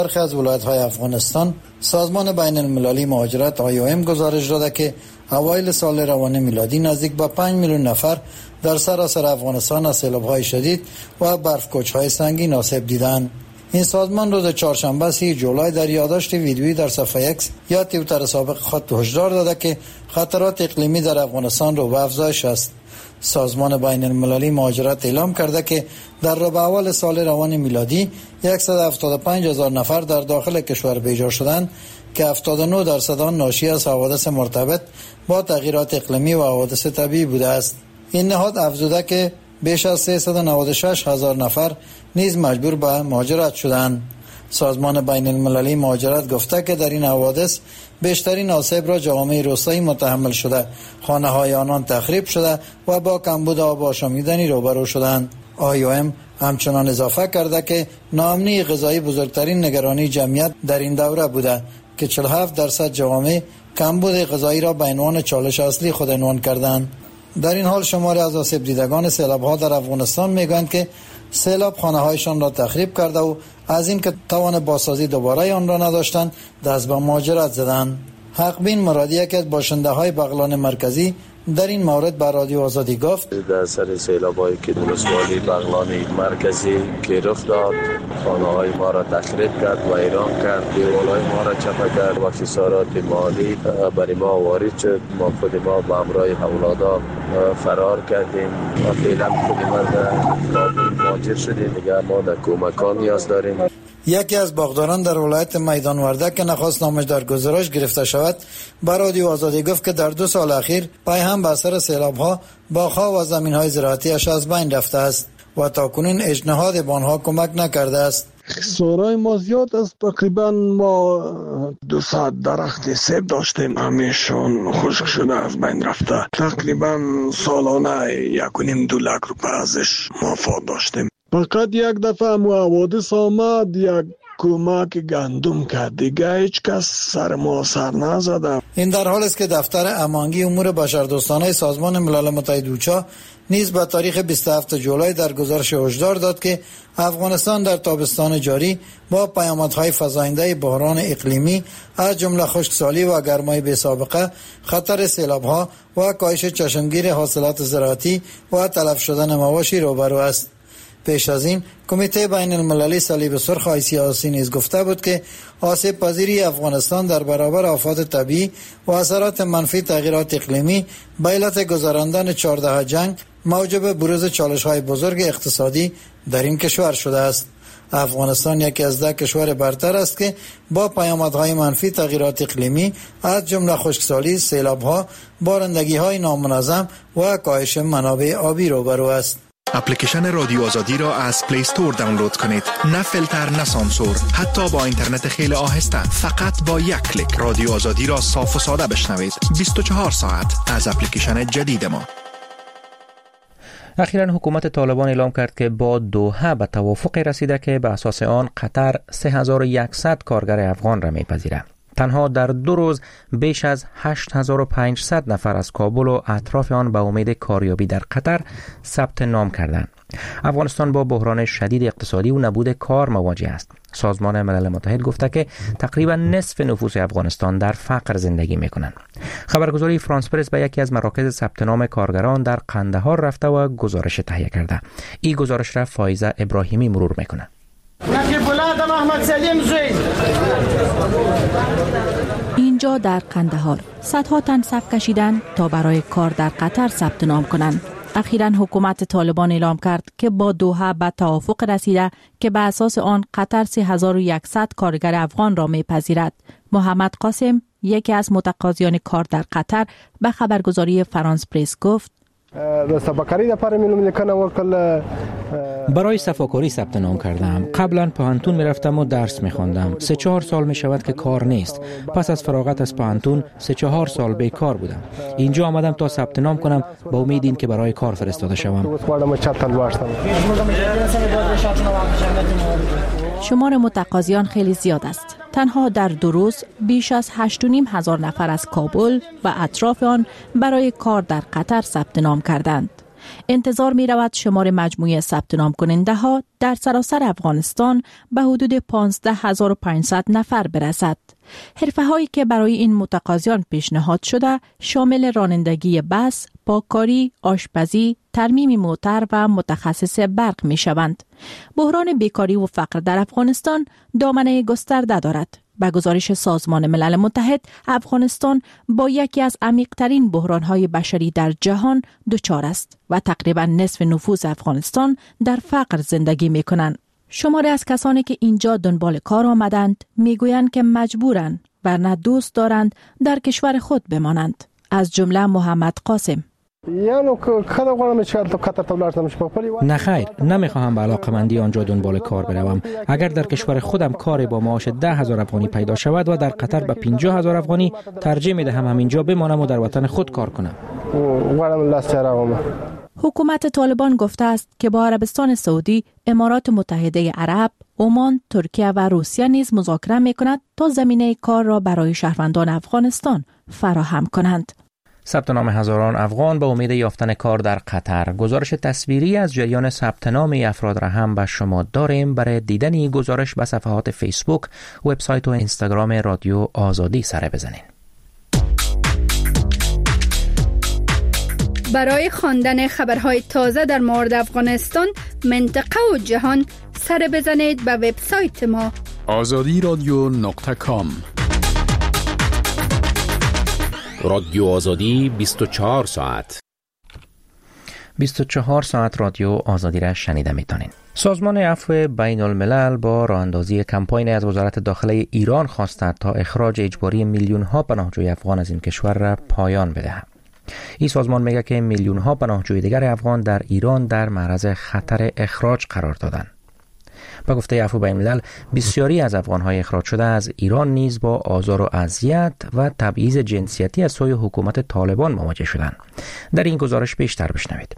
برخی از ولایت‌های افغانستان سازمان بین المللی مهاجرت IOM گزارش داده که اوایل سال روان میلادی نزدیک به 5 میلیون نفر در سراسر افغانستان از سیلاب‌های شدید و برف‌کوچ‌های سنگین آسیب دیدند. این سازمان روز چهارشنبه 30 جولای در یادداشت ویدیویی در صفحه X یا توییتر سابق خود هشدار داده که خطرات اقلیمی در افغانستان رو به افزایش است. سازمان بین المللی مهاجرت اعلام کرده که در ربع اول سال روان میلادی 175,000 نفر در داخل کشور بیجار شدند که 79% آن ناشی از حوادث مرتبط با تغییرات اقلیمی و حوادث طبیعی بوده است. این نهاد افزوده که بیش از 396,000 نفر نیز مجبور به مهاجرت شدند. سازمان بین المللی مهاجرت گفته که در این حوادث بیشترین آسیب را جوامع روستایی متحمل شده، خانه‌های آنان تخریب شده و با کمبود آب آشامیدنی روبرو شدند. IOM همچنان اضافه کرده که ناامنی غذایی بزرگترین نگرانی جمعیت در این دوره بوده که 47% جوامع کمبود غذایی را به عنوان چالش اصلی خود عنوان کردند. در این حال شماری از آسیب دیدگان سیلاب‌ها در افغانستان میگویند که سیلاب خانه‌هایشان را تخریب کرده و از این که توان بازسازی دوباره آن را نداشتند دست به مهاجرت زدند. حقبین مرادی یکی از باشنده‌های بغلان مرکزی در این مورد به رادیو آزادی گفت در سر سیلاب‌هایی که ولسوالی بغلان مرکزی که رخ داد، خانه‌های ما را تخریب کرد و ویران کرد، دیوارهای ما را چپه کرد و خسارات مالی برای ما وارد شد. ما خود ما با همراه اولادا فرار کردیم و فعلا خود ما در کابل مهاجر شدیم. دیگه ما در کمکان نیاز داریم. یکی از باغداران در ولایت میدان ورده که نخواست نامش در گزارش گرفته شود به رادیو آزادی گفت که در 2 سال اخیر پای هم به اثر سیلاب‌ها باغ‌ها و زمین‌های زراعتی‌اش از بین رفته است و تاکنون اجنهاد به آنها کمک نکرده است. خسارای ما زیاد است. تقریبا ما 200 درخت سیب داشتیم، همیشون خشک شده از بین رفته. تقریبا سالانه 1.5-2 لک روپیه ازش مفاد داشتیم. فقط یک دفعه حوادث آمد، یک کمک گندم کرد، دیگه هیچ کس سر ما سر نزده. این در حال است که دفتر امانگی امور بشردوستانه سازمان ملل متحد اوچا نیز به تاریخ 27 جولای در گزارش هشدار داد که افغانستان در تابستان جاری با پیامدهای فزاینده بحران اقلیمی از جمله خشکسالی و گرمای بی‌سابقه، خطر سیلاب‌ها و کاهش چشمگیر حاصلات زراعتی و تلف شدن مواشی روبرو است. پیش از این کمیته بین المللی صلیب سرخ سیاسی نیز گفته بود که آسیب پذیری افغانستان در برابر آفات طبیعی و اثرات منفی تغییرات اقلیمی به علت گذراندن 14 جنگ موجب بروز چالش‌های بزرگ اقتصادی در این کشور شده است. افغانستان یکی از 10 کشور برتر است که با پیامدهای منفی تغییرات اقلیمی از جمله خشکسالی، سیلاب‌ها، بارندگی‌های نامنظم و کاهش منابع آبی روبرو است. اپلیکیشن رادیو آزادی را از پلی استور دانلود کنید. نه فیلتر، نه سانسور، حتی با اینترنت خیلی آهسته. فقط با یک کلیک رادیو آزادی را صاف و ساده بشنوید. 24 ساعت از اپلیکیشن جدید ما. اخیراً حکومت طالبان اعلام کرد که با دوحه به توافق رسیده که به اساس آن قطر 3100 کارگر افغان را میپذیرد. تنها در 2 روز بیش از 8500 نفر از کابل و اطراف آن به امید کاریابی در قطر ثبت نام کردند. افغانستان با بحران شدید اقتصادی و نبود کار مواجه است. سازمان ملل متحد گفته که تقریبا نصف نفوس افغانستان در فقر زندگی میکنند. خبرگزاری فرانس پرس به یکی از مراکز ثبت نام کارگران در قندهار رفته و گزارش تهیه کرده. این گزارش را فایزه ابراهیمی مرور میکنه. اینجا در قندهار صدها تن صف کشیدند تا برای کار در قطر ثبت نام کنند. اخیراً حکومت طالبان اعلام کرد که با دوحه به توافق رسیده که به اساس آن قطر 3100 کارگر افغان را میپذیرد. محمد قاسم، یکی از متقاضیان کار در قطر، به خبرگزاری فرانس پرس گفت: برای صفاکاری ثبت نام کردم. قبلا پانتون میرفتم و درس میخواندم. 3-4 سال میشود که کار نیست. پس از فراغت از پانتون 3-4 سال بیکار بودم. اینجا آمدم تا ثبت نام کنم با امید این که برای کار فرستاده شوم. شمار متقاضیان خیلی زیاد است. تنها در 2 روز بیش از 8500 نفر از کابل و اطراف آن برای کار در قطر ثبت نام کردند. انتظار می رود شمار مجموعی ثبت نام کننده ها در سراسر افغانستان به حدود 15500 نفر برسد. حرفه هایی که برای این متقاضیان پیشنهاد شده شامل رانندگی بس، پاککاری، آشپزی، ترمیم موتر و متخصص برق می شوند. بحران بیکاری و فقر در افغانستان دامنه گسترده دارد. به گزارش سازمان ملل متحد، افغانستان با یکی از عمیق‌ترین بحران‌های بشری در جهان دچار است و تقریباً نصف نفوس افغانستان در فقر زندگی می‌کنند. شماری از کسانی که اینجا دنبال کار آمدند میگویند که مجبورند ورنه دوست دارند در کشور خود بمانند. از جمله محمد قاسم. نه خیر، نمیخواهم به علاقمندی آنجا دنبال کار بروم. اگر در کشور خودم کاری با معاش 10,000 افغانی پیدا شود و در قطر به 50,000 افغانی، ترجیح میدهم همینجا بمانم و در وطن خود کار کنم. حکومت طالبان گفته است که با عربستان سعودی، امارات متحده عرب، عمان، ترکیه و روسیه نیز مذاکره میکند تا زمینه کار را برای شهروندان افغانستان فراهم کنند. ثبت نام هزاران افغان به امید یافتن کار در قطر. گزارش تصویری از جریان ثبت نام افراد را هم به شما داریم. برای دیدن این گزارش به صفحات فیسبوک، وبسایت و اینستاگرام رادیو آزادی سر بزنید. برای خواندن خبرهای تازه در مورد افغانستان، منطقه و جهان سر بزنید به وبسایت ما azadiradio.com. رادیو آزادی 24 ساعت 24 ساعت رادیو آزادی را شنیده میتونین. سازمان عفو بین الملل با راه اندازی کمپاین از وزارت داخله ایران خواسته تا اخراج اجباری میلیون ها پناهجوی افغان از این کشور را پایان بدهد. این سازمان میگه که میلیون ها پناهجوی دیگر افغان در ایران در معرض خطر اخراج قرار دادند. با گفته عفو بین الملل، بسیاری از افغان‌های اخراج شده از ایران نیز با آزار و اذیت و تبعیض جنسیتی از سوی حکومت طالبان مواجه شدند. در این گزارش بیشتر بشنوید.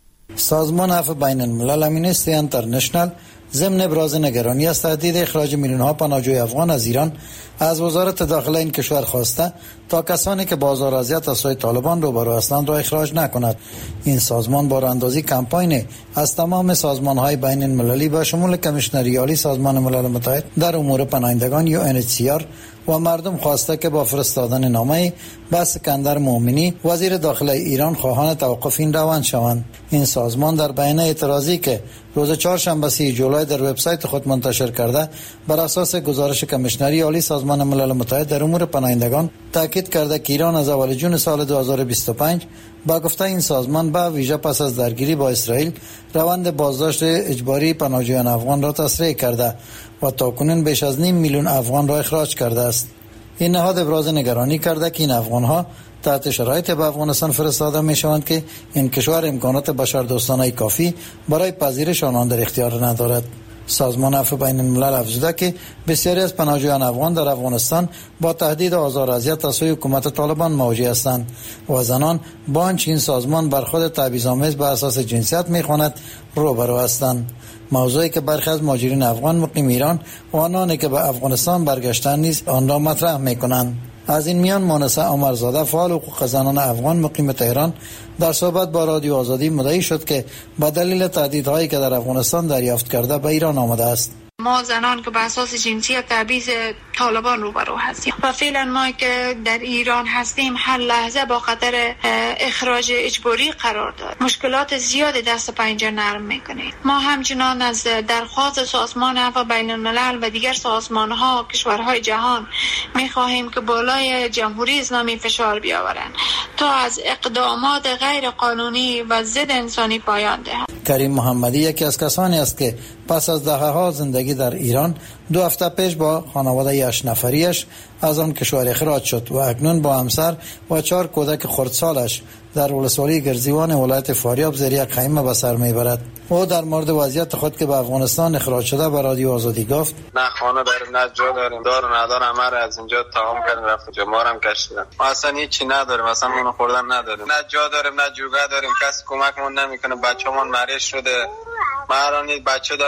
سازمان عفو بین الملل امنیستی انترنشنال ضمن ابراز نگرانی از تهدید اخراج میلیون‌ها پناهجوی افغان از ایران از وزارت داخله این کشور خواسته تا کسانی که با آزار و اذیت از سوی طالبان روبرو هستند را اخراج نکند. این سازمان با راهاندازی کمپاین از تمام سازمان‌های بین المللی با شمول کمیشنری عالی سازمان ملل متحد در امور پناهندگان UNHCR و مردم خواسته که با فرستادن نامه به اسکندر مومنی وزیر داخله ایران خواهان توقف این روند شوند. این سازمان در بیانیه اعتراضی که روز چهارشنبه 30 جولای در وبسایت خود منتشر کرده بر اساس گزارش کمیشنری عالی سازمان ملل متحد در امور پناهندگان تاکید کرده که ایران از اول جون سال 2025 با گفته این سازمان به ویژه پس از درگیری با اسرائیل روند بازداشت اجباری پناهجویان افغان را تسریع کرده و تاکنون بیش از 5 میلیون افغان را اخراج کرده است. این نهاد ابراز نگرانی کرده که این افغان‌ها تحت شرایط به افغانستان فرستاده می‌شوند که این کشور امکانات بشردوستانه کافی برای پذیرش آنان در اختیار ندارد. سازمان عفو بین الملل افزوده که بسیاری از پناهجویان افغان در افغانستان با تهدید و آزار و اذیت از سوی حکومت طالبان مواجه هستند و زنان با آنچه این سازمان بر خود تبعیض‌آمیز به اساس جنسیت می‌خواند روبرو هستند. موضوعی که برخی از مهاجرین افغان مقیم ایران و آنانی که به افغانستان برگشتند نیز آن را مطرح می‌کنند. از این میان مانسه عمرزاده فعال حقوق زنان افغان مقیم تهران در صحبت با رادیو آزادی مدعی شد که به دلیل تهدیدهایی که در افغانستان دریافت کرده به ایران آمده است. ما زنان که به اساس جنسیت تبعیض طالبان روبرو هستیم و فعلا ما که در ایران هستیم هر لحظه با خطر اخراج اجباری قرار داریم. مشکلات زیادی دست پنجه نرم میکنیم. ما همچنان از درخواست سازمان عفو بین الملل و دیگر سازمان‌ها کشورهای جهان میخواهیم که بالای جمهوری اسلامی فشار بیاورند تا از اقدامات غیر قانونی و ضد انسانی پایان دهند. کریم محمدی یکی از کسانی است که پس از دهه‌ها زندگی در ایران 2 هفته پیش با خانواده 8 نفریش از آن کشور اخراج شد و اکنون با همسر و 4 کودک خردسالش در ولسوالی گرزیوان ولایت فاریاب زیر یک خیمه به سر میبرد. او در مورد وضعیت خود که به افغانستان اخراج شده به رادیو آزادی گفت: نه خانه داریم، نه جا داریم، دار و ندار همه را از اینجا تمام کردن، رفت جا ما هم کشیدن. ما اصلا هیچی نداریم، اصلا اون خوردن نداریم، نه جا داریم نه جوگه داریم، کسی کمکمون نمیکنه، بچه‌مون مریض شده. من الان بچه دارم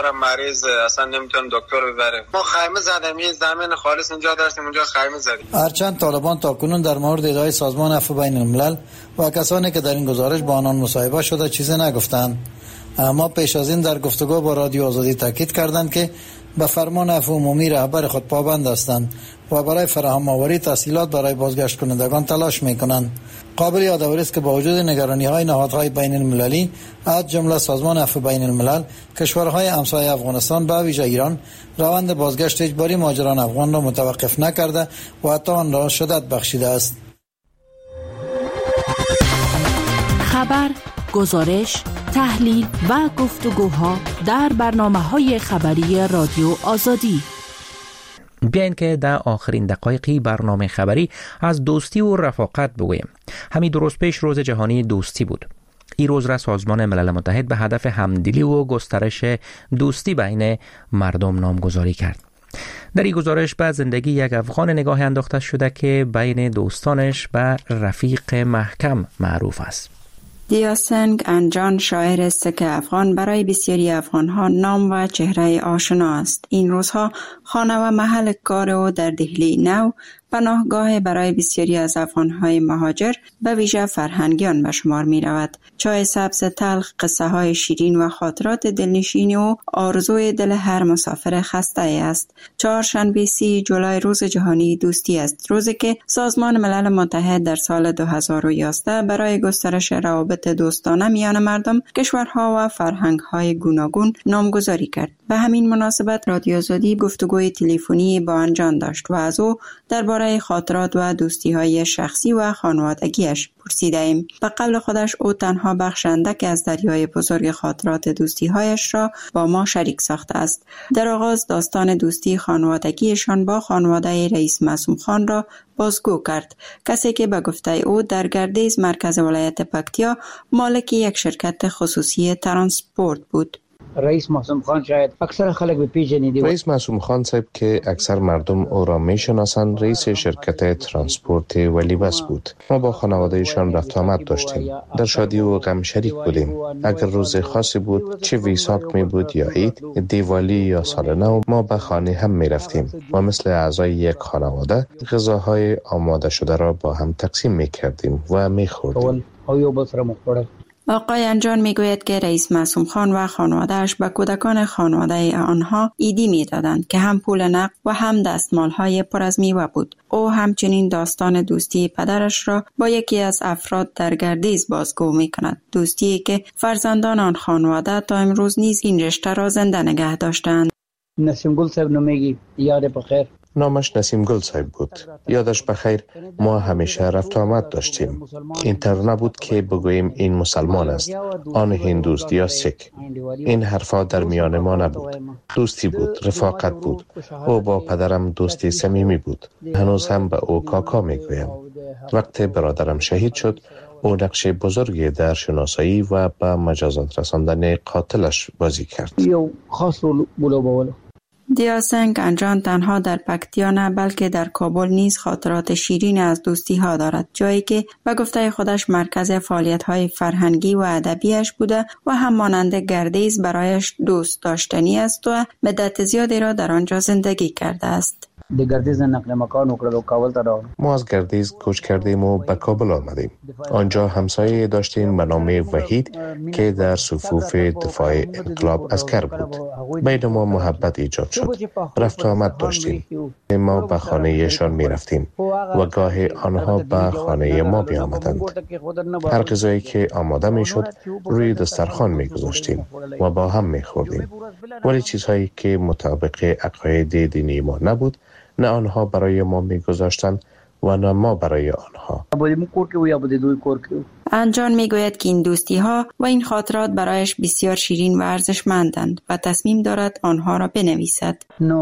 برای مریض اصلا نمیتونن دکتر ببریم. ما خیمه زدیم، یه زمین خالص اینجا داشتیم، اونجا خیمه زدیم. هرچند طالبان تاکنون در مورد ادعای سازمان عفو بین الملل و کسانی که در این گزارش با آنان مصاحبه شده چیزی نگفتند، اما پیش از این در گفتگو با رادیو آزادی تاکید کردند که به فرمان عفو عمومی رهبر خود پابند هستند و برای فراهم آوری تسهیلات برای بازگشت کنندگان تلاش میکنند. قابل یادآوری است که با وجود نگرانی‌های نهادهای بین المللی از جمله سازمان عفو بین الملل، کشورهای همسایه افغانستان به ویژه ایران روند بازگشت اجباری مهاجران افغان را متوقف نکرده و حتی آن را شدت بخشیده است. خبر، گزارش، تحلیل و گفتگوها در برنامه‌های خبری رادیو آزادی. بیاین که در آخرین دقایقی برنامه خبری از دوستی و رفاقت بگوییم. همین درست پیش روز جهانی دوستی بود. این روز را سازمان ملل متحد به هدف همدلی و گسترش دوستی بین مردم نامگذاری کرد. در این گزارش به زندگی یک افغان نگاه انداخته شده که بین دوستانش به رفیق محکم معروف است. دیاسنگ انجان شاعر است که افغان برای بسیاری افغانها نام و چهره آشنا است. این روزها خانه و محل کار او در دهلی نو پناهگاه برای بسیاری از افغانهای مهاجر به ویژه فرهنگیان به شمار می رود. چای سبز تلخ، قصه های شیرین و خاطرات دلنشینی و آرزوی دل هر مسافر خسته است. چهارشنبه 30 جولای روز جهانی دوستی است، روزی که سازمان ملل متحد در سال 2011 برای گسترش روابط دوستانه میان مردم، کشورها و فرهنگ‌های گوناگون نامگذاری کرد. به همین مناسبت رادیو آزادی گفتگوی تلفنی با انجان داشت و از او درباره خاطرات و دوستی‌های شخصی و خانوادگیش پرسیدیم. به قول خودش او تنها بخش اندک از دریای بزرگ خاطرات دوستی‌هایش را با ما شریک ساخته است. در آغاز داستان دوستی خانوادگیشان با خانواده رئیس معصوم خان را بازگو کرد، کسی که به گفته او در گردیز مرکز ولایت پکتیا مالک یک شرکت خصوصی ترانسپورت بود. رئیس معصوم خان شاید اکثر خلک بپیژنید. رئیس معصوم خان صاحب که اکثر مردم او را میشناسند رئیس شرکت ترانسپورت ولیبس بود. ما با خانوادهشان رفت آمد داشتیم. در شادی و غم شریک بودیم. اگر روز خاصی بود، چه ویساک می بود یا عید، دیوالی یا سال نو، ما به خانه هم می رفتیم و مثل اعضای یک خانواده غذاهای آماده شده را با هم تقسیم می کردیم و می خوردیم. آقای انجان میگوید که رئیس معصوم خان و خانواده‌اش به کودکان خانواده آنها عیدی میدادند که هم پول نقد و هم دستمال‌های پر از میوه بود. او همچنین داستان دوستی پدرش را با یکی از افراد در گردیز بازگو می‌کند. دوستی که فرزندان آن خانواده تا امروز نیز این رشته را زنده نگه داشتند. نسیم گل صاحب نمیگی یاد بخیر. نامش نسیم گل صاحب بود. یادش بخیر. ما همیشه رفت آمد داشتیم. اینطور نبود که بگوییم این مسلمان است، آن هندوست یا سیک. این حرفا در میان ما نبود. دوستی بود، رفاقت بود. او با پدرم دوستی صمیمی بود. هنوز هم به او کاکا میگویم. وقتی برادرم شهید شد، او نقش بزرگی در شناسایی و به مجازات رساندن قاتلش بازی کرد. خاص بولو دیاسنگ انجان تنها در پکتیا نه بلکه در کابل نیز خاطرات شیرین از دوستی ها دارد، جایی که به گفته خودش مرکز فعالیت های فرهنگی و ادبیش بوده و هم مانند گردیز برایش دوست داشتنی است و مدت زیادی را در آنجا زندگی کرده است. د گردیز نقل مکان وکړو کابل ته راغلو. ما از گردیز کوچ کردیم و به کابل آمدیم. آنجا همسایه داشتیم به نام وحید که در صفوف دفاع انقلاب عسکر بود. بین ما محبت ایجاد شد. رفت و آمد داشتیم. ما به خانه ایشان می رفتیم و گاه آنها به خانه ما می آمدند. هر غذایی که آماده می شد روی دسترخوان می گذاشتیم و با هم می خوردیم. ولی چیزهایی که مطابق عقاید دینی ما نبود، نه آنها برای ما می‌گذاشتند و نه ما برای آنها. انجان میگوید که این دوستی ها و این خاطرات برایش بسیار شیرین و ارزشمندند و تصمیم دارد آنها را بنویسد.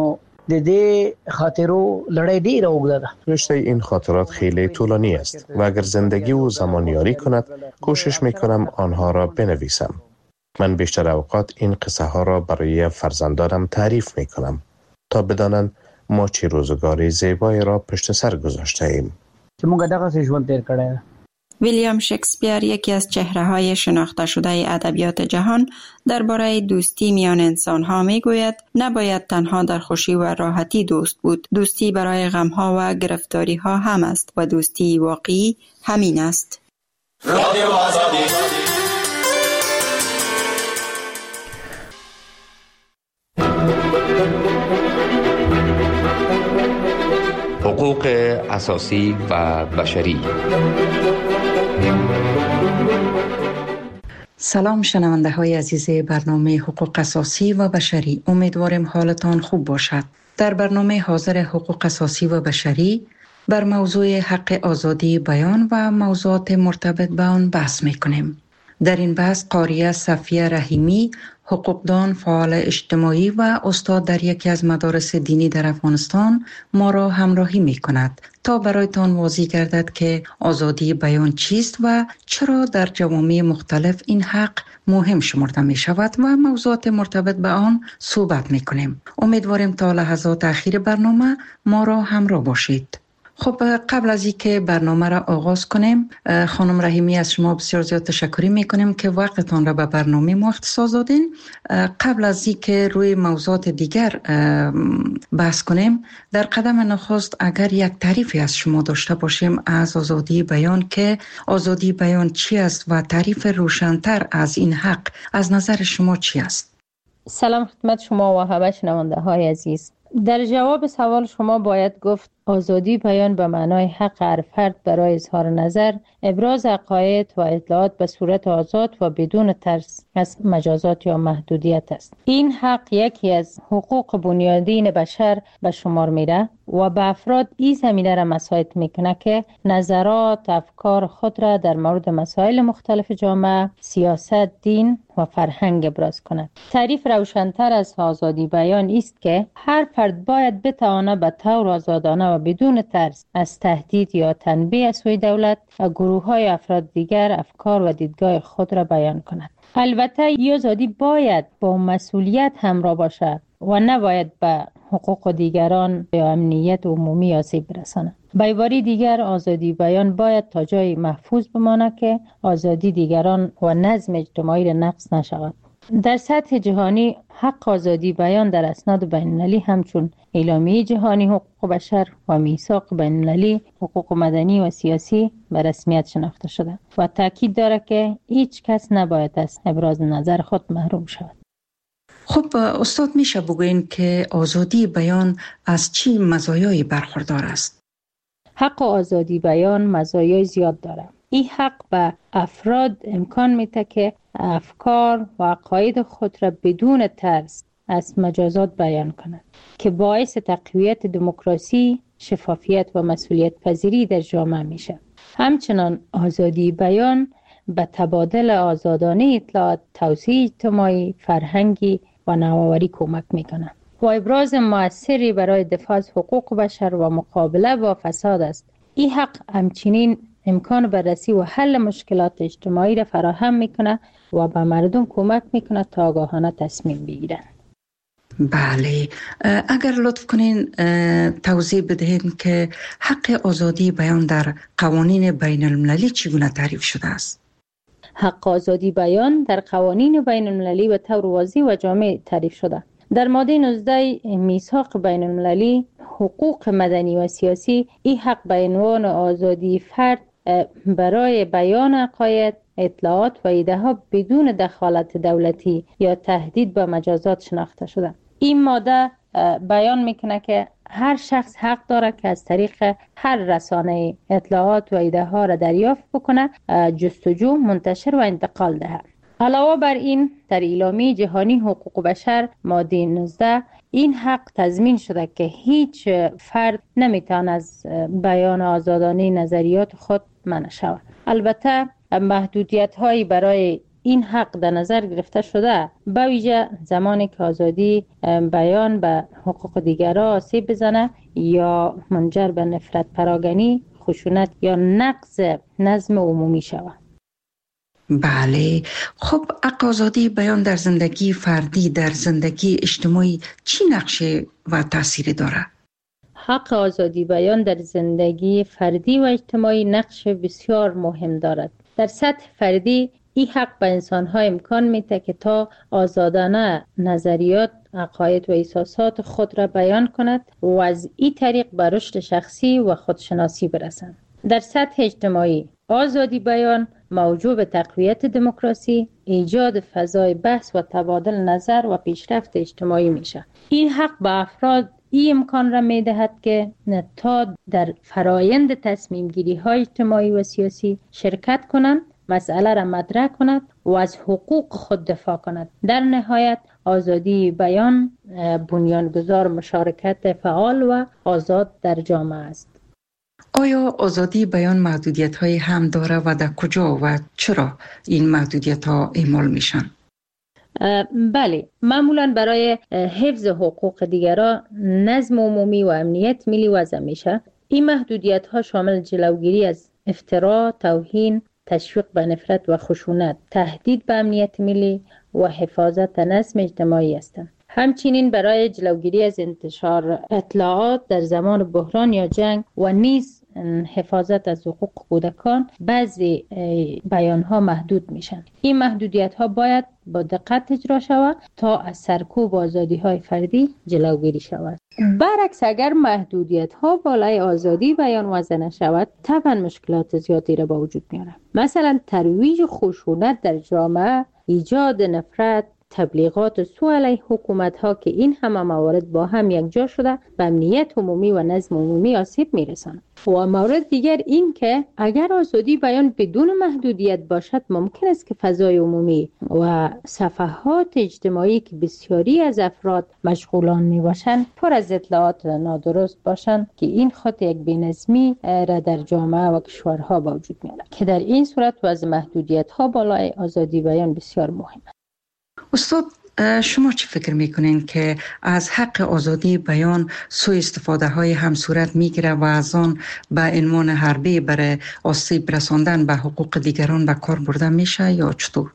رشته این خاطرات خیلی طولانی است و اگر زندگی و زمان یاری کند کوشش میکنم آنها را بنویسم. من بیشتر اوقات این قصه ها را برای فرزندانم تعریف میکنم تا بدانند ما چه روزگاری زیبایی را پشت سر گذاشته ایم. ویلیام شکسپیر، یکی از چهره‌های شناخته شده ادبیات جهان، درباره دوستی میان انسان‌ها میگوید نباید تنها در خوشی و راحتی دوست بود. دوستی برای غم‌ها و گرفتاری‌ها هم است و دوستی واقعی همین است. رادیو آزادی. حقوق اساسی و بشری. سلام شنونده های عزیز برنامه حقوق اساسی و بشری، امیدواریم حالتان خوب باشد. در برنامه حاضر حقوق اساسی و بشری بر موضوع حق آزادی بیان و موضوعات مرتبط به آن بحث میکنیم. در این بحث قاریه صفیه رحیمی، حقوقدان، فعال اجتماعی و استاد در یکی از مدارس دینی در افغانستان ما را همراهی می کند تا برایتان واضح گردد که آزادی بیان چیست و چرا در جوامع مختلف این حق مهم شمرده می شود و موضوعات مرتبط به آن صحبت می کنیم. امیدواریم تا لحظات اخیر برنامه ما را همراه باشید. خب قبل از اینکه برنامه را آغاز کنیم، خانم رحیمی از شما بسیار زیاد تشکر میکنیم که وقتتان را به برنامه ما اختصاص دادین. قبل از اینکه روی موضوعات دیگر بحث کنیم، در قدم نخست اگر یک تعریفی از شما داشته باشیم از آزادی بیان، که آزادی بیان چی است و تعریف روشن‌تر از این حق از نظر شما چی است؟ سلام خدمت شما و همه شنونده های عزیز. در جواب سوال شما باید گفت آزادی بیان به معنای حق هر فرد برای اظهار نظر، ابراز عقاید و اطلاعات به صورت آزاد و بدون ترس از مجازات یا محدودیت است. این حق یکی از حقوق بنیادین بشر به شمار میره و به افراد این زمینه را مساعد میکنه که نظرات، افکار خود را در مورد مسائل مختلف جامعه، سیاست، دین و فرهنگ ابراز کنند. تعریف روشن‌تر از آزادی بیان است که هر فرد باید بتواند به طور آزادانه و بدون ترس از تهدید یا تنبیه از سوی دولت و گروه‌های افراد دیگر افکار و دیدگاه خود را بیان کند. البته این آزادی باید با مسئولیت همراه باشد و نباید به حقوق دیگران یا امنیت عمومی آسیب برساند. به عبارت دیگر، آزادی بیان باید تا جای محفوظ بماند که آزادی دیگران و نظم اجتماعی را نقض نشود. در سطح جهانی حق آزادی بیان در اسناد بین‌المللی همچون اعلامیه جهانی حقوق بشر و میثاق بین‌المللی حقوق مدنی و سیاسی به رسمیت شناخته شده و تاکید دارد که هیچ کس نباید از ابراز نظر خود محروم شود. خب استاد، میشه بگوین که آزادی بیان از چی مزایایی برخوردار است؟ حق آزادی بیان مزایای زیاد دارد. این حق به افراد امکان میده که افکار و عقاید خود را بدون ترس از مجازات بیان کنند که باعث تقویت دموکراسی، شفافیت و مسئولیت پذیری در جامعه میشه. همچنان آزادی بیان به تبادل آزادانه اطلاعات، توسعه اجتماعی، فرهنگی و نوآوری کمک میکنه و ابراز مؤثری برای دفاع از حقوق بشر و مقابله با فساد است. این حق همچنین امکان بررسی و حل مشکلات اجتماعی را فراهم میکنه و به مردم کمک میکنه تا آگاهانه تصمیم بگیرن. بله، اگر لطف کنین توضیح بدهید که حق آزادی بیان در قوانین بین المللی چگونه تعریف شده است؟ حق آزادی بیان در قوانین بین المللی به طور واضح و جامع تعریف شده. در ماده 19 میثاق بین المللی حقوق مدنی و سیاسی، این حق به عنوان آزادی فرد برای بیان عقاید، اطلاعات و ایده ها بدون دخالت دولتی یا تهدید به مجازات شناخته شده. این ماده بیان میکنه که هر شخص حق داره که از طریق هر رسانه اطلاعات و ایده ها را دریافت بکنه، جستجو، منتشر و انتقال دهد. علاوه بر این، در اعلامیه جهانی حقوق بشر ماده 19 این حق تضمین شده که هیچ فرد نمیتواند از بیان آزادانه نظریات خود منع شود. البته محدودیت هایی برای این حق در نظر گرفته شده، به ویژه زمانی که آزادی بیان به حقوق دیگران آسیب بزنه یا منجر به نفرت پراگنی، خشونت یا نقض نظم عمومی شود. بله، خب حق آزادی بیان در زندگی فردی، در زندگی اجتماعی چی نقشه و تأثیری داره؟ حق آزادی بیان در زندگی فردی و اجتماعی نقش بسیار مهم دارد. در سطح فردی این حق به انسان‌ها امکان میده که تا آزادانه نظریات، عقاید و احساسات خود را بیان کند و از این طریق به رشد شخصی و خودشناسی برسند. در سطح اجتماعی آزادی بیان موجب تقویت دموکراسی، ایجاد فضای بحث و تبادل نظر و پیشرفت اجتماعی میشه. این حق به افراد این امکان را میدهد که تا در فرایند تصمیم گیری های اجتماعی و سیاسی شرکت کنند، مسئله را مطرح کند و از حقوق خود دفاع کند. در نهایت آزادی بیان بنیانگذار مشارکت فعال و آزاد در جامعه است. آیا آزادی بیان محدودیت‌هایی هم داره و در کجا و چرا این محدودیت‌ها اعمال میشن؟ بله، معمولا برای حفظ حقوق دیگران، نظم عمومی و امنیت ملی وضع میشه. این محدودیت‌ها شامل جلوگیری از افترا، توهین، تشویق به نفرت و خشونت، تهدید به امنیت ملی و حفاظت نظم اجتماعی هستند. همچنین برای جلوگیری از انتشار اطلاعات در زمان بحران یا جنگ و نیز حفاظت از حقوق کودکان بعضی بیانها محدود میشن. این محدودیت ها باید با دقت اجرا شود تا از سرکوب آزادی های فردی جلوگیری شود. برعکس اگر محدودیت ها بالای آزادی بیان وضع نشود، طبعا مشکلات زیادی را به وجود میاره. مثلا ترویج خشونت در جامعه، ایجاد نفرت، تبلیغات سوء علیه حکومت ها که این همه موارد با هم یکجا شده به امنیت عمومی و نظم عمومی آسیب میرسند. و مورد دیگر این که اگر آزادی بیان بدون محدودیت باشد، ممکن است که فضای عمومی و صفحات اجتماعی که بسیاری از افراد مشغولان می باشند پر از اطلاعات نادرست باشند که این خود یک بی‌نظمی را در جامعه و کشورها با وجود میارد که در این صورت وضع محدودیت ها بالای آزادی بیان بسیار مهم است. استاد، شما چی فکر میکنین که از حق آزادی بیان سوء استفاده های هم صورت میگیره و از آن به عنوان حربه برای آسیب رساندن به حقوق دیگران به کار برده میشه یا چطور؟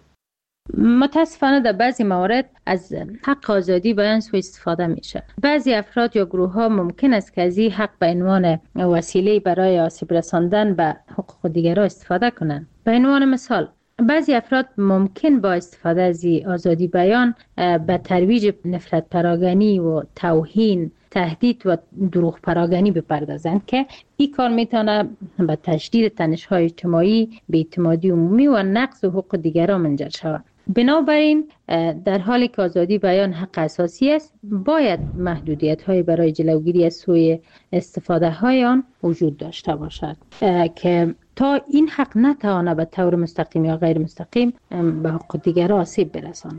متاسفانه در بعضی موارد از حق آزادی بیان سوء استفاده میشه. بعضی افراد یا گروه ها ممکن است که از این حق به عنوان وسیله برای آسیب رساندن به حقوق دیگران استفاده کنند. به عنوان مثال، بعضی افراد ممکن با استفاده از آزادی بیان به ترویج نفرت پراگنی و توهین، تهدید و دروغ پراگنی بپردازند که این کار میتونه به تشدید تنش‌های اجتماعی، بی‌اعتمادی عمومی و نقض حقوق دیگران منجر شود. بنابراین در حالی که آزادی بیان حق اساسی است، باید محدودیت‌های برای جلوگیری از سوء استفاده‌های آن وجود داشته باشد که تا این حق نتواند به طور مستقیم یا غیر مستقیم به حقوق دیگران آسیب برساند.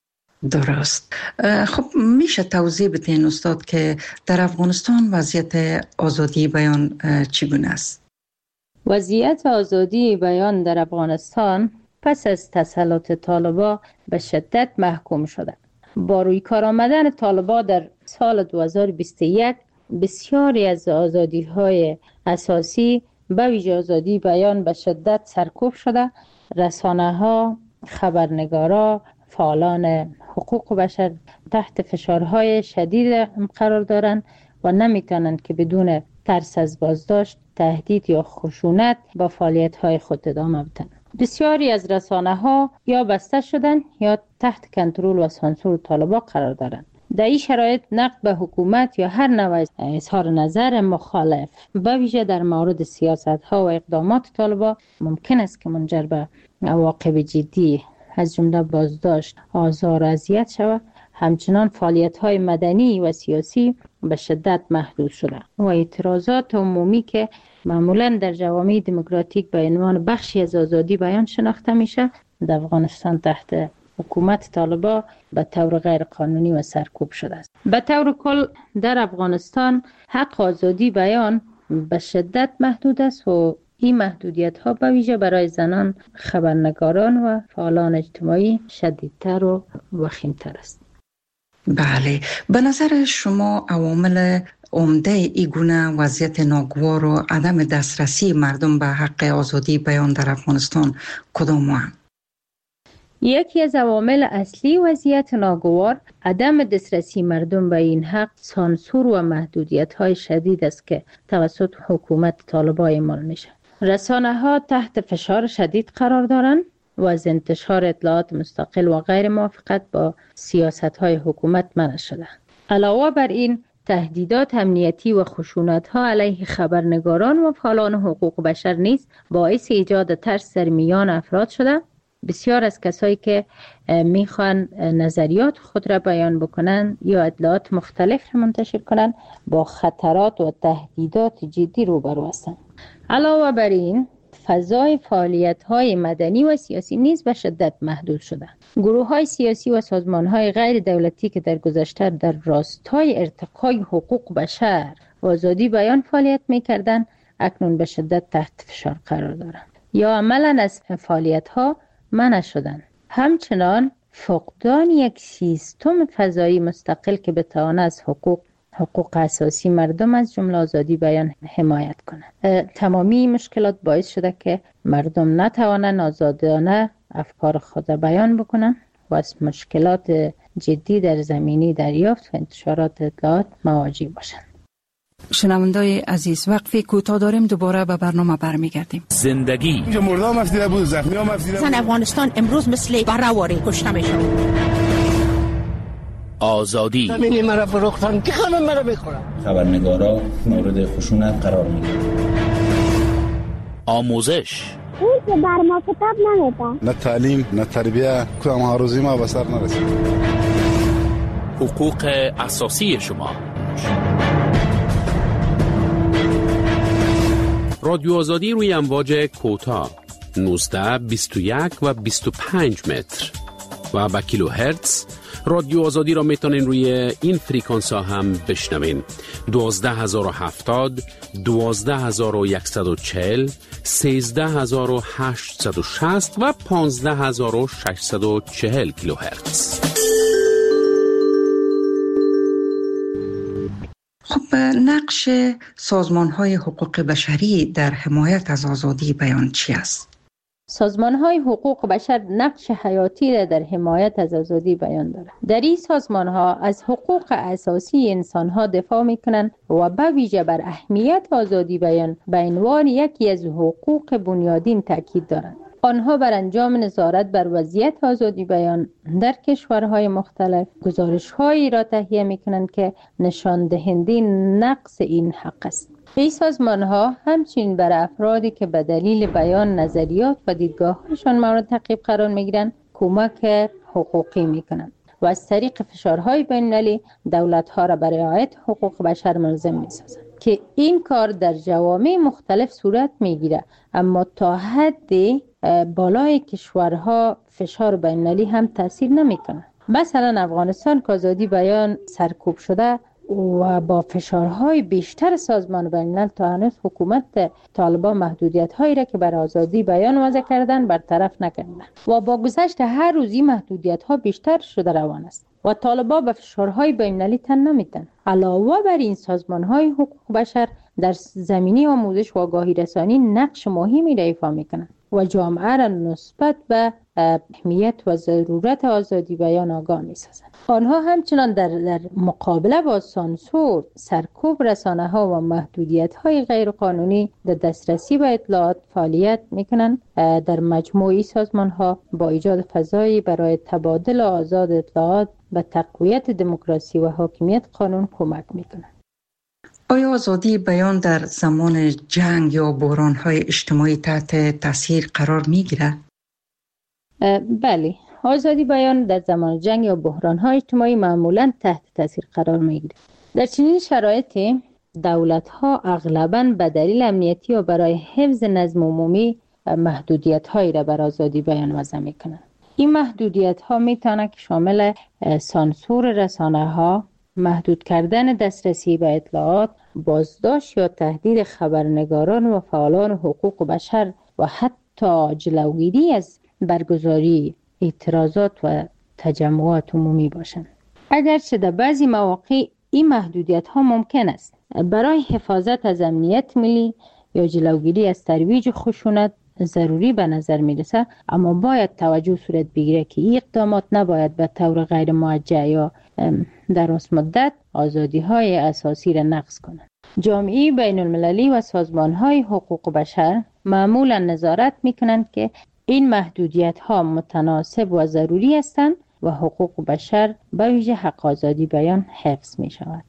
درست. خب میشه توضیح بدین استاد که در افغانستان وضعیت آزادی بیان چگونه است؟ وضعیت آزادی بیان در افغانستان پس از تسلط طالبان به شدت محکوم شده. با روی کار آمدن طالبان در سال 2021 بسیاری از آزادی‌های اساسی به ویژه آزادی بیان به شدت سرکوب شده. رسانه‌ها، خبرنگارا، فعالان حقوق بشر تحت فشارهای شدید قرار دارند و نمیتونند که بدون ترس از بازداشت، تهدید یا خشونت با فعالیت‌های خود ادامه بدن. بسیاری از رسانه‌ها یا بسته شدن یا تحت کنترل و سانسور طالبان قرار دارند. در این شرایط نقد به حکومت یا هر نوع اظهار نظر مخالف به ویژه در مورد سیاست‌ها و اقدامات طالبان ممکن است که منجر به عواقب جدی از جمله بازداشت، آزار و اذیت شود. همچنان فعالیت‌های مدنی و سیاسی به شدت محدود شده و اعتراضات عمومی که معمولاً در جوامع دموکراتیک به عنوان بخشی از آزادی بیان شناخته میشه، در افغانستان تحت حکومت طالبان به طور غیر قانونی و سرکوب شده است. به طور کل در افغانستان حق آزادی بیان به شدت محدود است و این محدودیت ها به ویژه برای زنان، خبرنگاران و فعالان اجتماعی شدیدتر و وخیمتر است. بله، به نظر شما عوامل عمده ای گونه وضعیت ناگوار و عدم دسترسی مردم به حق آزادی بیان در افغانستان کدام هستند؟ یکی از عوامل اصلی وضعیت ناگوار عدم دسترسی مردم به این حق سانسور و محدودیت‌های شدید است که توسط حکومت طالبان اعمال میشه. رسانه‌ها تحت فشار شدید قرار دارند و از انتشار اطلاعات مستقل و غیر موافقت با سیاست‌های حکومت منع شده. علاوه بر این تهدیدات امنیتی و خشونت‌ها علیه خبرنگاران و فعالان حقوق بشر نیز باعث ایجاد ترس در میان افراد شده. بسیار از کسایی که میخوان نظریات خود را بیان بکنن یا اطلاعات مختلف را منتشر کنن با خطرات و تهدیدات جدی روبرو هستند. علاوه بر این فضای فعالیت‌های مدنی و سیاسی نیز به شدت محدود شده. گروه‌های سیاسی و سازمان‌های غیر دولتی که در گذشته در راستای ارتقای حقوق بشر و آزادی بیان فعالیت می‌کردند اکنون به شدت تحت فشار قرار دارند یا عملاً از فعالیت‌ها منع شدند. همچنان فقدان یک سیستم فضایی مستقل که بتواند از حقوق اساسی مردم از جمله آزادی بیان حمایت کنند. تمامی مشکلات باعث شده که مردم نتوانند آزادانه افکار خود را بیان بکنند و از مشکلات جدی در زمینه دریافت و انتشارات اطلاعات مواجه باشند. شنوندای عزیز، وقفه کوتاه داریم، دوباره به برنامه برمیگردیم. زندگی مردم افسیده بود، زخمی هم افسیده بود. افغانستان امروز مثل برآوری کشته میشه. آزادی زمینی مرا فروختن که همه مرا میخورن. خبرنگارا مورد خشونت قرار میگیرن. آموزش اون که بر ما کتاب نمیده. نه تعلیم نه تربیه، کدام هاروزی ما به سر نرسید. حقوق اساسی شما. رادیو آزادی روی امواج کوتاه 19 21 و 25 متر و با کیلو هرتز. رادیو آزادی را میتونین روی این فریکانس ها هم بشنوین. 12070 12140 13860 و 15640 کیلو هرتز. خب نقش سازمان‌های حقوق بشری در حمایت از آزادی بیان چی است؟ سازمان‌های حقوق بشر نقش حیاتی را در حمایت از آزادی بیان دارند. در این سازمان‌ها از حقوق اساسی انسان‌ها دفاع می‌کنند و به ویژه بر اهمیت آزادی بیان به عنوان یکی از حقوق بنیادین تاکید دارند. آنها بر انجام نظارت بر وضعیت آزادی بیان در کشورهای مختلف گزارش‌هایی را تهیه می‌کنند که نشان دهنده نقص این حق است. این سازمان‌ها همچنین بر افرادی که به دلیل بیان نظریات و دیدگاه‌هایشان مورد تعقیب قرار می‌گیرند کمک حقوقی می‌کنند و از طریق فشارهای بین‌المللی دولت‌ها را برای رعایت حقوق بشر ملزم می‌سازند که این کار در جوامع مختلف صورت می‌گیرد، اما تا حدی بالای کشورها فشار بین‌المللی هم تاثیر نمی‌کند. مثلا افغانستان که آزادی بیان سرکوب شده و با فشارهای بیشتر سازمان بین‌الملل تا هنوز حکومت طالبان محدودیت‌هایی را که بر آزادی بیان وضع کردن برطرف نکردند و با گذشت هر روزی محدودیت‌ها بیشتر شده روان است و طالبان به فشارهای بین‌المللی تن نمی‌دهند. علاوه بر این سازمان‌های حقوق بشر در زمینه آموزش و آگاهی رسانی نقش مهمی را ایفا می‌کنند و جامعه را نسبت به اهمیت و ضرورت آزادی بیان آگاه می‌سازند. آنها همچنان در مقابله با سانسور، سرکوب رسانه‌ها و محدودیت‌های غیرقانونی در دسترسی به اطلاعات فعالیت می‌کنند. در مجموعی سازمان‌ها با ایجاد فضایی برای تبادل آزاد اطلاعات به تقویت دموکراسی و حاکمیت قانون کمک می‌کنند. آیا آزادی بیان در زمان جنگ یا بحران‌های اجتماعی تحت تاثیر قرار می‌گیرد؟ بله، آزادی بیان در زمان جنگ یا بحران‌های اجتماعی معمولاً تحت تاثیر قرار می‌گیرد. در چنین شرایطی دولت‌ها اغلباً به دلیل امنیتی و برای حفظ نظم عمومی محدودیت‌هایی را بر آزادی بیان وضع می‌کنند. این محدودیت‌ها می‌تواند که شامل سانسور رسانه‌ها، محدود کردن دسترسی به اطلاعات، بازداشت یا تهدید خبرنگاران و فعالان حقوق بشر و حتی جلوگیری از برگزاری اعتراضات و تجمعات عمومی باشند. اگرچه در بعضی مواقع این محدودیت‌ها ممکن است برای حفاظت از امنیت ملی یا جلوگیری از ترویج خشونت ضروری به نظر میرسه، اما باید توجه صورت بگیره که این اقدامات نباید به طور غیر موجه یا دراز مدت آزادی های اساسی را نقض کنند. جامعه بین المللی و سازمان های حقوق بشر معمولا نظارت میکنند که این محدودیت ها متناسب و ضروری هستند و حقوق بشر به ویژه حق آزادی بیان حفظ می شود.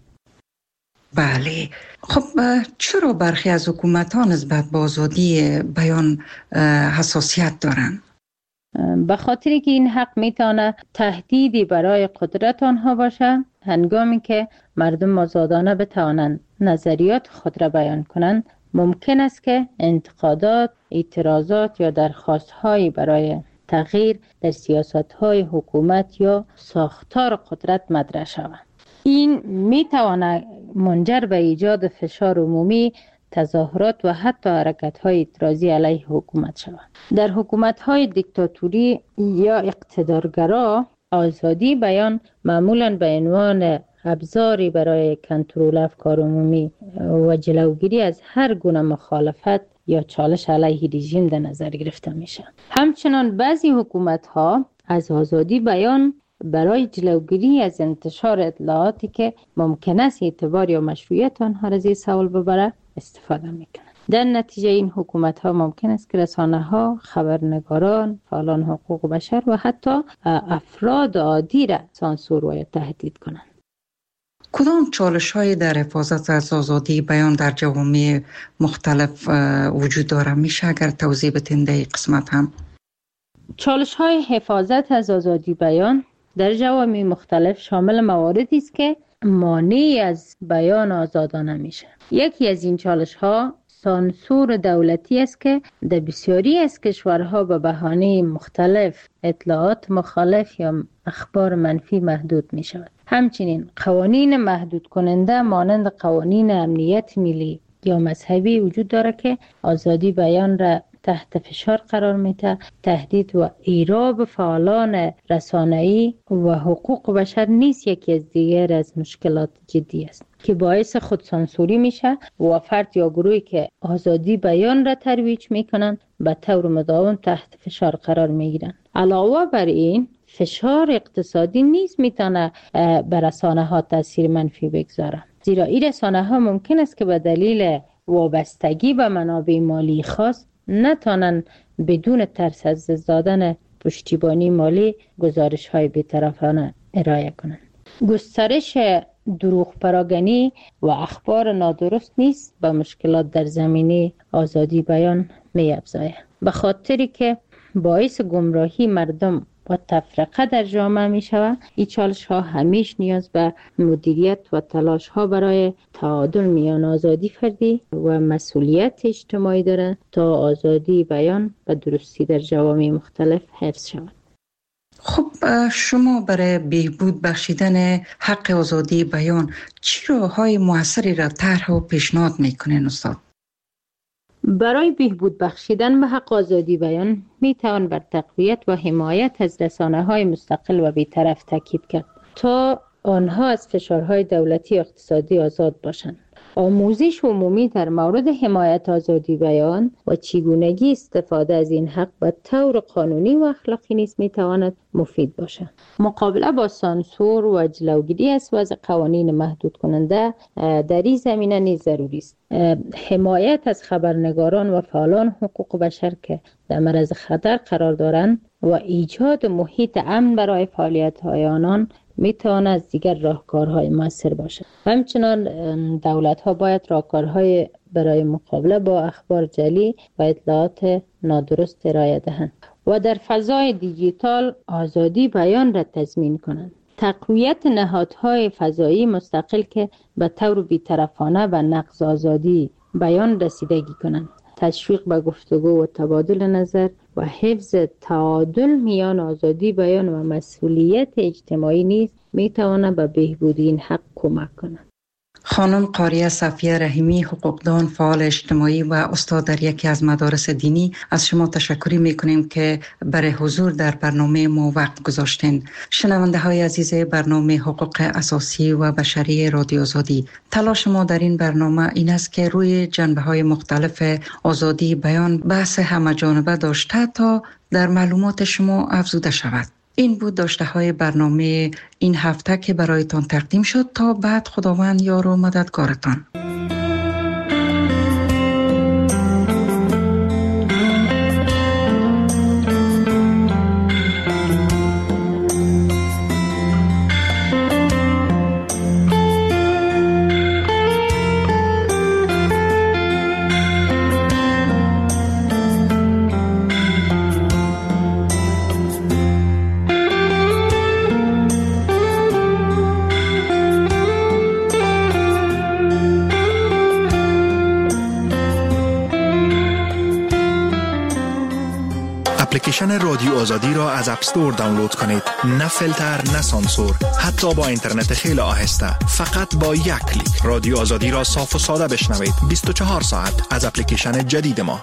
بله، خب چرا برخی از حکومت ها نسبت به آزادی بیان حساسیت دارند؟ به خاطری که این حق میتونه تهدیدی برای قدرت آنها باشه، هنگامی که مردم آزادانه بتوانند نظریات خود را بیان کنند، ممکن است که انتقادات، اعتراضات یا درخواست‌هایی برای تغییر در سیاست‌های حکومت یا ساختار قدرت مطرح شود. این میتواند منجر به ایجاد فشار عمومی، تظاهرات و حتی حرکت‌های اعتراضی علیه حکومت شود. در حکومت‌های دیکتاتوری یا اقتدارگرا، آزادی بیان معمولاً به عنوان ابزاری برای کنترل افکار عمومی و جلوگیری از هر گونه مخالفت یا چالش علیه رژیم در نظر گرفته میشه. همچنان بعضی حکومت‌ها از آزادی بیان برای جلوگیری از انتشار اطلاعاتی که ممکن است اعتبار یا مشروعیت آنها را زیر سوال ببره استفاده میکنند. در نتیجه این حکومت‌ها ممکن است که رسانه‌ها، خبرنگاران، فعالان حقوق بشر و حتی افراد عادی را سانسور و تهدید کنند. کدام چالش‌هایی در حفاظت از آزادی بیان در جوامع مختلف وجود دارد؟ میشه اگر توضیح بدین در این قسمت هم؟ چالش‌های حفاظت از آزادی بیان در جوامع مختلف شامل مواردی است که مانع از بیان آزادانه میشه. یکی از این چالش‌ها سانسور دولتی است که در بسیاری از کشورها به بهانه مختلف اطلاعات مخالف یا اخبار منفی محدود می شود. همچنین قوانین محدود کننده مانند قوانین امنیت ملی یا مذهبی وجود دارد که آزادی بیان را تحت فشار قرار میده. تهدید و ایراب فعالان رسانه‌ای و حقوق بشر نیز یکی از دیگر از مشکلات جدی است که باعث خودسانسوری میشه و فرد یا گروهی که آزادی بیان را ترویج میکنند به طور مداوم تحت فشار قرار میگیرند. علاوه بر این فشار اقتصادی نیز میتونه بر رسانه ها تاثیر منفی بگذاره، زیرا این رسانه ها ممکن است که به دلیل وابستگی به منابع مالی خاص نتوانند بدون ترس از دادن پشتیبانی مالی گزارش های بی‌طرفانه ارائه کنند. گسترش دروغ پراگنی و اخبار نادرست نیست به مشکلات در زمینه آزادی بیان می افزاید، به خاطری که باعث گمراهی مردم و تفرقه در جامعه می شود. این چالش ها همیشه نیاز به مدیریت و تلاش ها برای تعادل میان آزادی فردی و مسئولیت اجتماعی دارند تا آزادی بیان و درستی در جوامع مختلف حفظ شود. خب شما برای بهبود بخشیدن حق آزادی بیان چه راه‌های موثری را طرح و پیشنهاد میکنین استاد؟ برای بهبود بخشیدن به حق آزادی بیان می توان بر تقویت و حمایت از رسانه‌های مستقل و بی‌طرف تاکید کرد تا آنها از فشارهای دولتی و اقتصادی آزاد باشند. آموزش عمومی در مورد حمایت آزادی بیان و چگونگی استفاده از این حق به طور قانونی و اخلاقی نیز می تواند مفید باشد. مقابله با سانسور و جلوگیری از وضع قوانین محدود کننده در این زمینه نیز ضروری است. حمایت از خبرنگاران و فعالان حقوق بشر که در معرض خطر قرار دارند و ایجاد محیط امن برای فعالیت‌های آنان میتواند از دیگر راهکارهای مؤثر باشد. همچنان دولت‌ها باید راهکارهای برای مقابله با اخبار جعلی و اطلاعات نادرست ارائه دهند و در فضای دیجیتال آزادی بیان را تضمین کنند. تقویت نهادهای فضایی مستقل که به طور بی‌طرفانه و نقض آزادی بیان رسیدگی کنند. تشویق به گفتگو و تبادل نظر و حفظ تعادل میان آزادی بیان و مسئولیت اجتماعی نیز میتواند به بهبود این حق کمک کند. خانم قاریه صفیه رحیمی، حقوقدان، فعال اجتماعی و استاد در یکی از مدارس دینی، از شما تشکر میکنیم که برای حضور در برنامه ما وقت گذاشتین. شنونده های عزیز برنامه حقوق اساسی و بشری رادیو آزادی، تلاش ما در این برنامه این است که روی جنبه های مختلف آزادی بیان بحث همه‌جانبه داشته تا در معلومات شما افزوده شود. این بود داشته های برنامه این هفته که برایتان تقدیم شد. تا بعد خداوند یار و مددگارتان. اپلیکیشن رادیو آزادی را از اپ استور دانلود کنید. نه فیلتر، نه سانسور، حتی با اینترنت خیلی آهسته. فقط با یک کلیک رادیو آزادی را صاف و ساده بشنوید. 24 ساعت از اپلیکیشن جدید ما.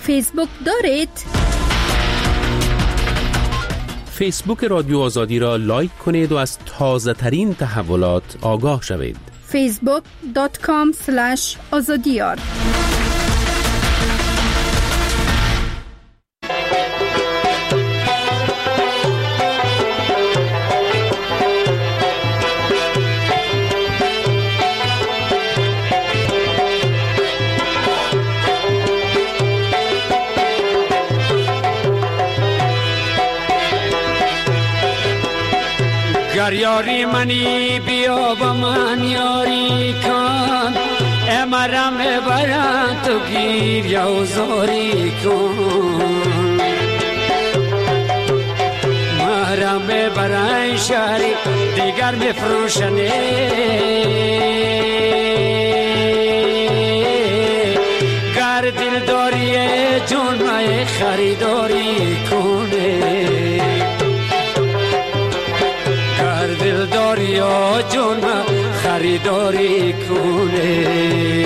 فیسبوک دارید؟ فیسبوک رادیو آزادی را لایک کنید و از تازه ترین تحولات آگاه شوید. facebook.com/azadiyar. یاری منی بیا با من یاری کن، امرم برند تو گیر یا زاری کن، مرم برای شهری دیگر بفروشنه، گر دل داری جون مای خریداری کنه، داری جون خریداری کنه.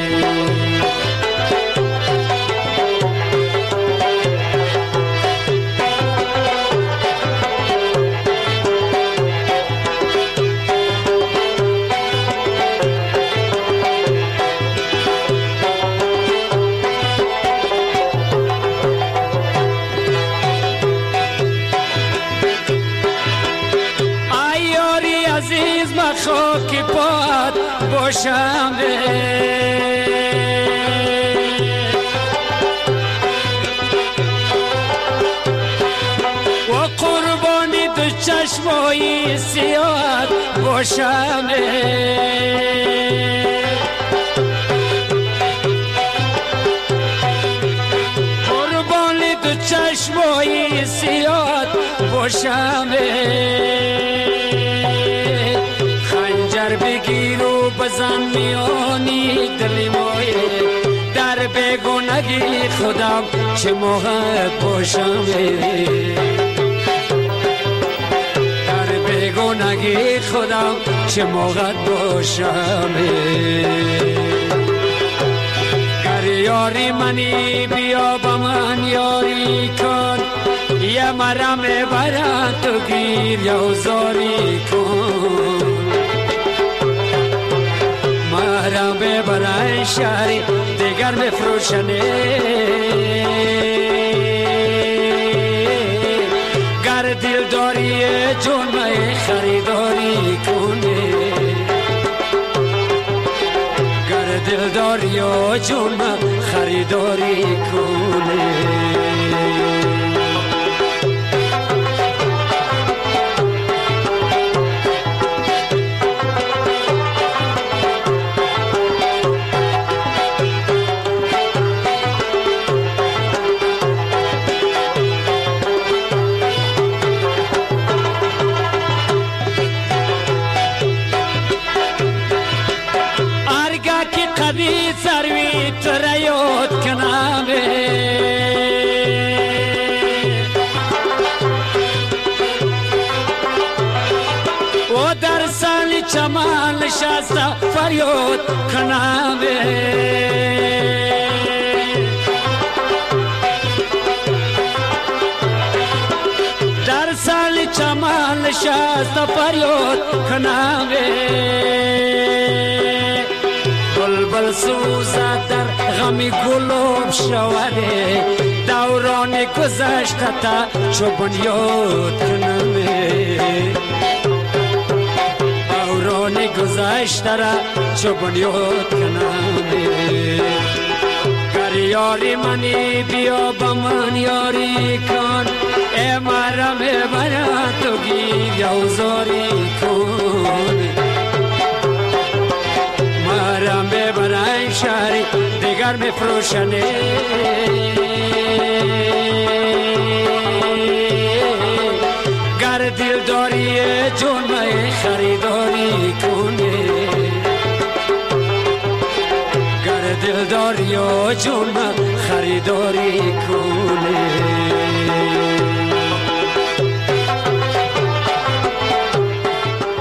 خاک پات باشم و قربانی تو چشمای سیاد باشم، قربانی تو چشمای سیاد باشم، بگیر و بزن میانی دلی مایه، در بگونگی خودم چه موقع باشم، در بگونگی خودم چه موقع باشم، گر یاری منی بیا با من یاری کن، یه مرم برند تو گیر یا زاری کن، مرم برای شهری دیگر بفروشنه، گر دل داری جون مای خریداری کنه، گر دل داری جون مای خریداری کنه. سروی تریاد کنامه و در سال چمان نشسته فریاد کنامه، در سال چمان نشسته فریاد کنامه، بلبل سوزه در غمی گلوب شوره، دوران گذشته تا چو بنیاد کنمه، دوران گذشته را چو بنیاد کنمه، گر یاری منی بیا با من یاری کن، مرم برند تو گیر یا زاری کن، مرم برای شهری دیگر بفروشنه، گر دل داری جون مای خریداری کنه، گر دل داری جون مای خریداری کنه.